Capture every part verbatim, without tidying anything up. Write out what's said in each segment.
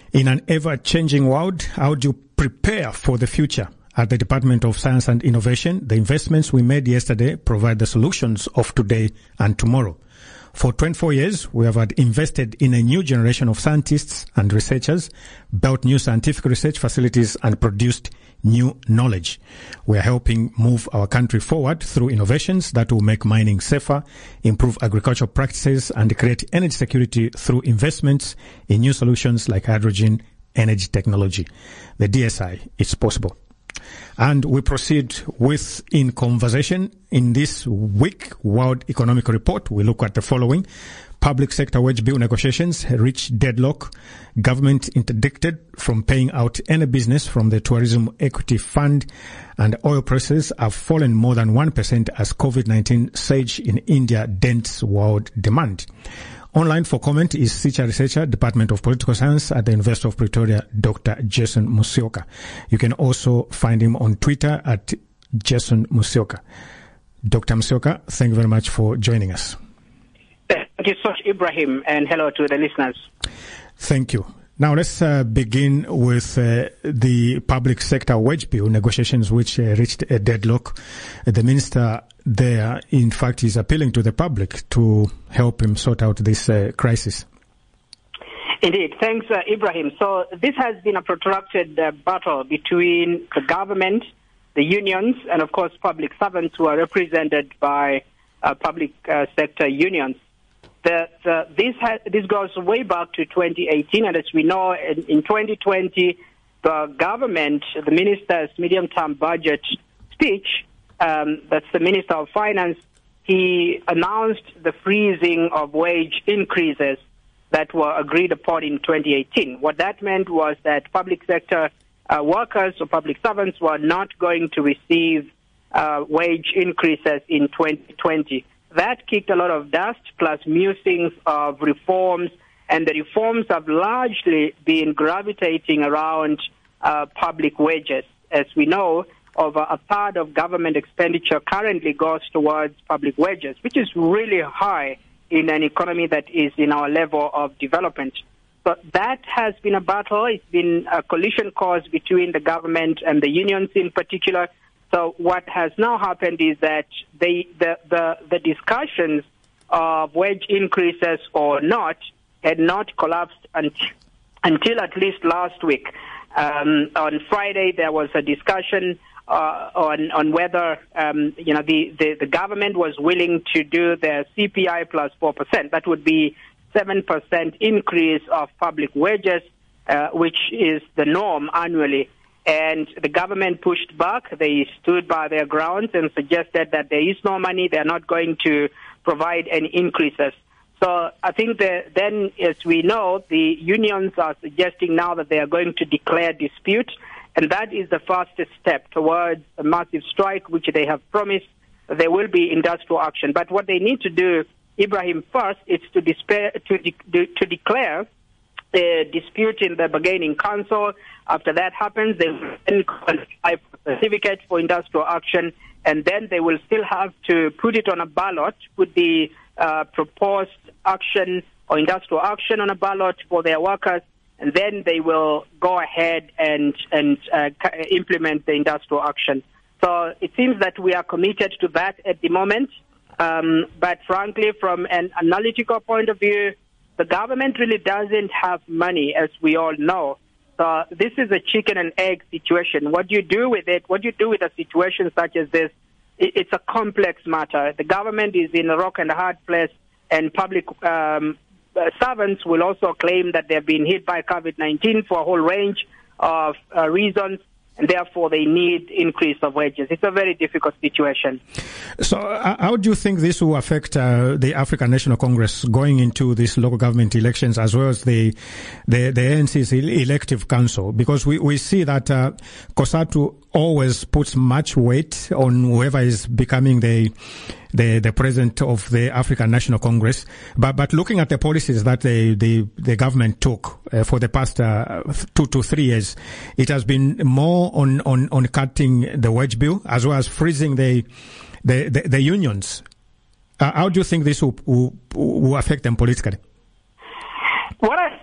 In an ever-changing world, how do you prepare for the future? At the Department of Science and Innovation, the investments we made yesterday provide the solutions of today and tomorrow. For twenty-four years, we have had invested in a new generation of scientists and researchers, built new scientific research facilities, and produced new knowledge. We are helping move our country forward through innovations that will make mining safer, improve agricultural practices, and create energy security through investments in new solutions like hydrogen energy technology. The D S I is possible. And we proceed with In Conversation. In this week, World Economic Report, we look at the following. Public sector wage bill negotiations reach deadlock. Government interdicted from paying out any business from the Tourism Equity Fund. And oil prices have fallen more than one percent as COVID nineteen surge in India dents world demand. Online for comment is senior researcher, Department of Political Science at the University of Pretoria, Doctor Jason Musyoka. You can also find him on Twitter at Jason Musyoka. Doctor Musyoka, thank you very much for joining us. Thank you so much, Ibrahim, and hello to the listeners. Thank you. Now let's uh, begin with uh, the public sector wage bill negotiations, which uh, reached a deadlock. The minister there, in fact, is appealing to the public to help him sort out this uh, crisis. Indeed. Thanks, uh, Ibrahim. So this has been a protracted uh, battle between the government, the unions, and, of course, public servants who are represented by uh, public uh, sector unions. The, the, this, has, this goes way back to twenty eighteen, and as we know, in, in twenty twenty, the government, the minister's medium-term budget speech, um, that's the Minister of Finance, he announced the freezing of wage increases that were agreed upon in twenty eighteen. What that meant was that public sector uh, workers or public servants were not going to receive uh, wage increases in twenty twenty. That kicked a lot of dust, plus musings of reforms, and the reforms have largely been gravitating around uh, public wages. As we know, over a third of government expenditure currently goes towards public wages, which is really high in an economy that is in our level of development. So that has been a battle. It's been a collision course between the government and the unions in particular. So what has now happened is that they, the, the, the discussions of wage increases or not had not collapsed until, until at least last week. Um, on Friday, there was a discussion uh, on, on whether um, you know the, the, the government was willing to do the C P I plus four percent. That would be seven percent increase of public wages, uh, which is the norm annually. And the government pushed back. They stood by their grounds and suggested that there is no money. They're not going to provide any increases. So I think that then, as we know, the unions are suggesting now that they are going to declare dispute. And that is the fastest step towards a massive strike, which they have promised. There will be industrial action. But what they need to do, Ibrahim, first is to, despair, to, de- to declare a dispute in the bargaining council. After that happens, they will then qualify for a certificate for industrial action, and then they will still have to put it on a ballot, put the uh, proposed action or industrial action on a ballot for their workers, and then they will go ahead and, and uh, implement the industrial action. So it seems that we are committed to that at the moment, um, but frankly, from an analytical point of view, the government really doesn't have money, as we all know. So this is a chicken and egg situation. What do you do with it? What do you do with a situation such as this? It's a complex matter. The government is in a rock and a hard place, and public um, servants will also claim that they've been hit by COVID nineteen for a whole range of uh, reasons, and therefore they need increase of wages. It's a very difficult situation. So uh, how do you think this will affect uh, the African National Congress going into these local government elections, as well as the the, the A N C's elective council? Because we, we see that uh, COSATU always puts much weight on whoever is becoming the the the president of the African National Congress. But but looking at the policies that the the, the government took uh, for the past uh, two to three years, it has been more on, on, on cutting the wage bill as well as freezing the the, the, the unions. Uh, how do you think this will, will, will affect them politically? What I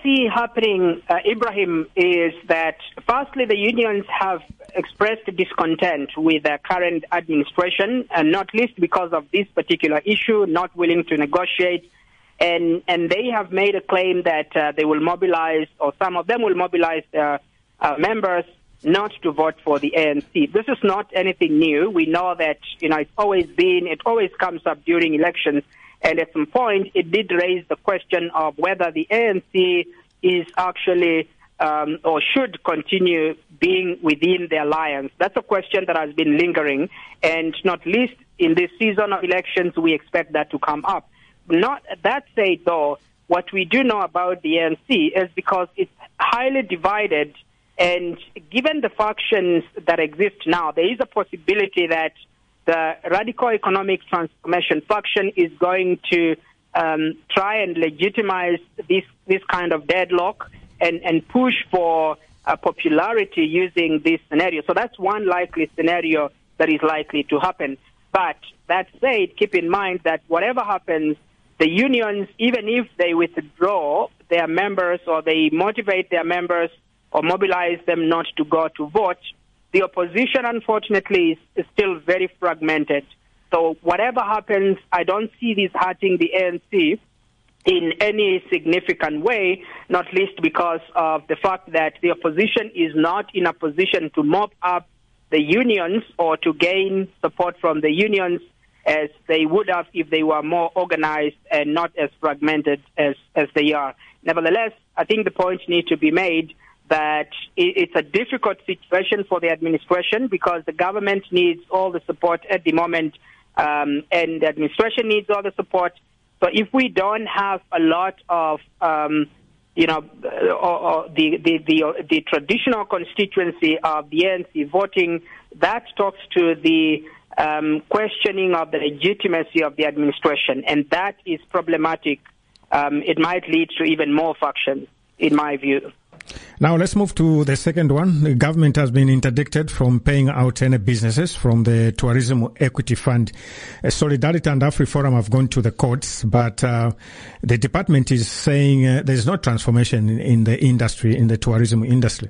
see happening, uh, Ibrahim, is that firstly the unions have expressed discontent with the current administration, and not least because of this particular issue, not willing to negotiate. And and they have made a claim that uh, they will mobilize, or some of them will mobilize their uh, members not to vote for the A N C. This is not anything new. We know that, you know, it's always been, it always comes up during elections. And at some point, it did raise the question of whether the A N C is actually um, or should continue being within the alliance. That's a question that has been lingering. And not least in this season of elections, we expect that to come up. Not that said, though, what we do know about the A N C is because it's highly divided, and given the factions that exist now, there is a possibility that the Radical Economic Transformation faction is going to um, try and legitimize this this kind of deadlock and, and push for uh, popularity using this scenario. So that's one likely scenario that is likely to happen. But that said, keep in mind that whatever happens, the unions, even if they withdraw their members or they motivate their members or mobilize them not to go to vote, the opposition, unfortunately, is, is still very fragmented. So whatever happens, I don't see this hurting the A N C in any significant way, not least because of the fact that the opposition is not in a position to mop up the unions or to gain support from the unions as they would have if they were more organized and not as fragmented as, as they are. Nevertheless, I think the point needs to be made that it's a difficult situation for the administration because the government needs all the support at the moment, um, and the administration needs all the support. So if we don't have a lot of, um, you know, or, or the, the, the, the traditional constituency of the A N C voting, that talks to the um, questioning of the legitimacy of the administration, and that is problematic. Um, it might lead to even more factions, in my view. Now let's move to the second one. The government has been interdicted from paying out any businesses from the Tourism Equity Fund. Uh, Solidarity and AfriForum have gone to the courts, but uh, the department is saying uh, there's no transformation in, in the industry, in the tourism industry.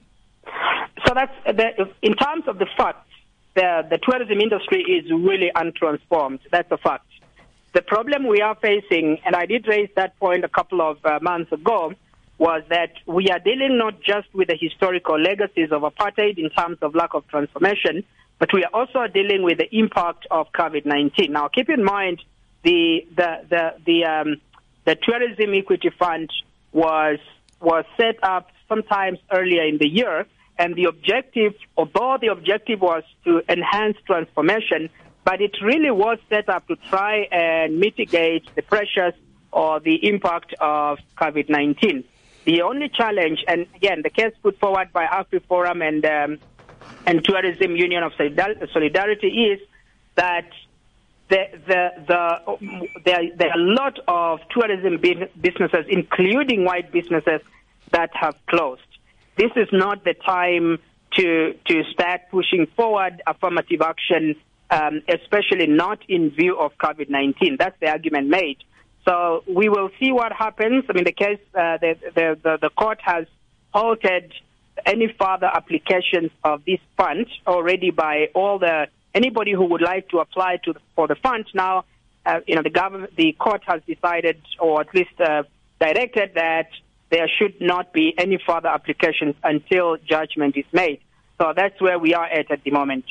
So that's the, in terms of the fact, the, the tourism industry is really untransformed. That's a fact. The problem we are facing, and I did raise that point a couple of uh, months ago, was that we are dealing not just with the historical legacies of apartheid in terms of lack of transformation, but we are also dealing with the impact of COVID nineteen. Now, keep in mind, the the the the, um, the Tourism Equity Fund was was set up sometimes earlier in the year, and the objective, although the objective was to enhance transformation, but it really was set up to try and mitigate the pressures or the impact of COVID nineteen. The only challenge, and again, the case put forward by AfriForum and um, and Tourism Union of Solidarity is that the, the, the, there, there are a lot of tourism businesses, including white businesses, that have closed. This is not the time to to start pushing forward affirmative action, um, especially not in view of COVID nineteen. That's the argument made. So we will see what happens. I mean, the case, uh, the, the, the, the court has halted any further applications of this fund already by all the, anybody who would like to apply to for the fund. Now, uh, you know, the government, the court has decided, or at least uh, directed, that there should not be any further applications until judgment is made. So that's where we are at at the moment.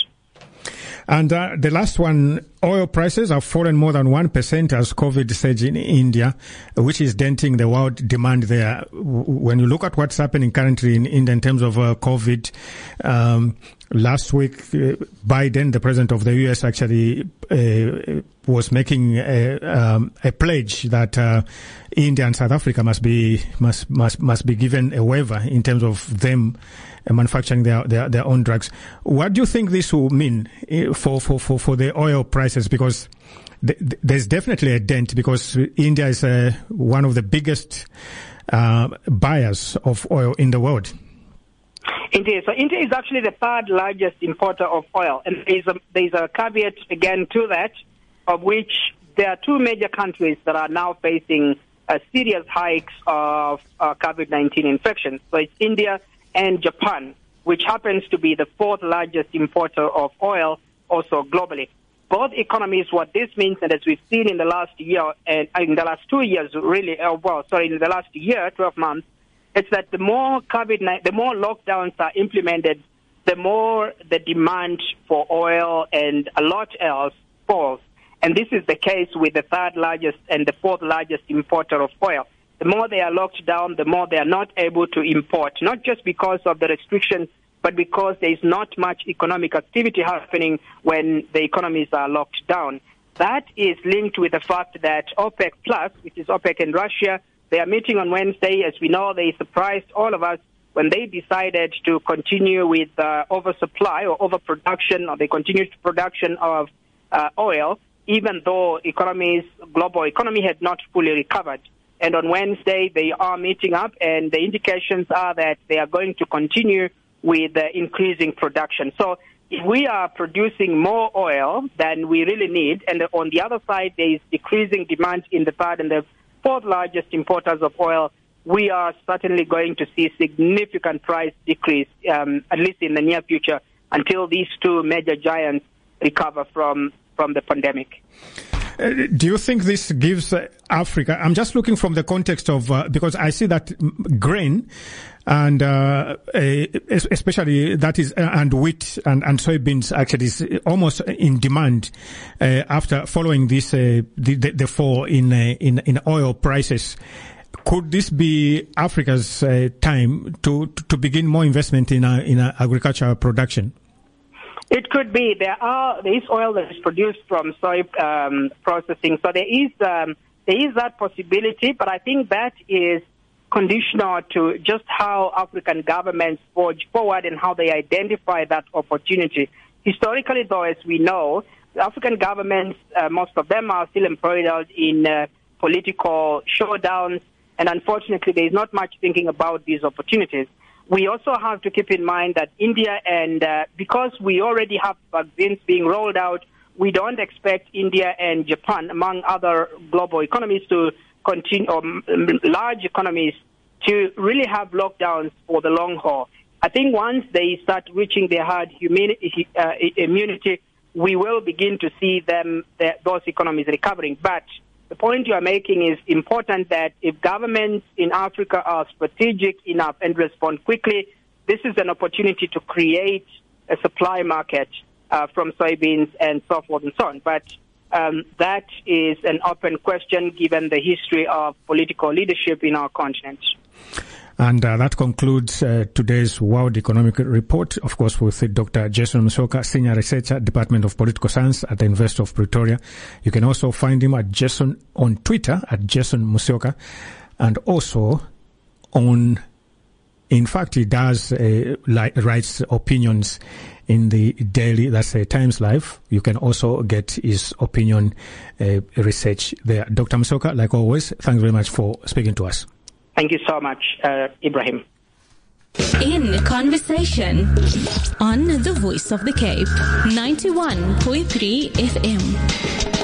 And uh, the last one, oil prices have fallen more than one percent as COVID surge in India, which is denting the world demand there. When you look at what's happening currently in India in terms of uh, COVID, um, last week, uh, Biden, the president of the U S, actually uh, was making a, um, a pledge that uh, India and South Africa must be must must must be given a waiver in terms of them uh, manufacturing their, their their own drugs. What do you think this will mean for for for, for the oil prices? Because th- th- there's definitely a dent, because India is uh, one of the biggest uh, buyers of oil in the world. Indeed. So India is actually the third largest importer of oil. And there's a, there's a caveat again to that, of which there are two major countries that are now facing uh, serious hikes of uh, COVID nineteen infections. So it's India and Japan, which happens to be the fourth largest importer of oil also globally. Both economies, what this means, and as we've seen in the last year, and in the last two years, really, uh, well, sorry, in the last year, twelve months, it's that the more COVID, the more lockdowns are implemented, the more the demand for oil and a lot else falls. And this is the case with the third largest and the fourth largest importer of oil. The more they are locked down, the more they are not able to import, not just because of the restrictions, but because there is not much economic activity happening when the economies are locked down. That is linked with the fact that OPEC Plus, which is OPEC and Russia, they are meeting on Wednesday. As we know, they surprised all of us when they decided to continue with uh, oversupply or overproduction, or they continued production of uh, oil, even though economies, global economy had not fully recovered. And on Wednesday, they are meeting up, and the indications are that they are going to continue with uh, increasing production. So if we are producing more oil than we really need, and on the other side there is decreasing demand in the third and the fourth largest importers of oil, we are certainly going to see significant price decrease, um, at least in the near future, until these two major giants recover from, from the pandemic. Uh, do you think this gives uh, Africa, I'm just looking from the context of, uh, because I see that grain and uh, uh, especially that is, uh, and wheat and, and soybeans actually is almost in demand uh, after following this, uh, the, the, the fall in, uh, in, in oil prices. Could this be Africa's uh, time to, to begin more investment in, uh, in uh, agricultural production? It could be. There are there is oil that is produced from soy um, processing, so there is um, there is that possibility. But I think that is conditional to just how African governments forge forward and how they identify that opportunity. Historically, though, as we know, African governments, uh, most of them are still embroiled in uh, political showdowns, and unfortunately, there is not much thinking about these opportunities. We also have to keep in mind that India, and uh, because we already have vaccines being rolled out, we don't expect India and Japan, among other global economies, to continue, or large economies, to really have lockdowns for the long haul. I think once they start reaching their herd immunity, uh, immunity, we will begin to see them, the, those economies recovering. But the point you are making is important, that if governments in Africa are strategic enough and respond quickly, this is an opportunity to create a supply market uh, from soybeans and so forth and so on. But um, that is an open question given the history of political leadership in our continent. And uh, that concludes uh, today's World Economic Report, of course, with Doctor Jason Musyoka, Senior Researcher, Department of Political Science at the University of Pretoria. You can also find him at Jason on Twitter, at Jason Musyoka, and also on, in fact, he does uh, li- writes opinions in the daily, that's uh, Times Live. You can also get his opinion uh, research there. Doctor Musyoka, like always, thanks very much for speaking to us. Thank you so much, uh, Ibrahim. In Conversation on the Voice of the Cape, ninety-one point three F M.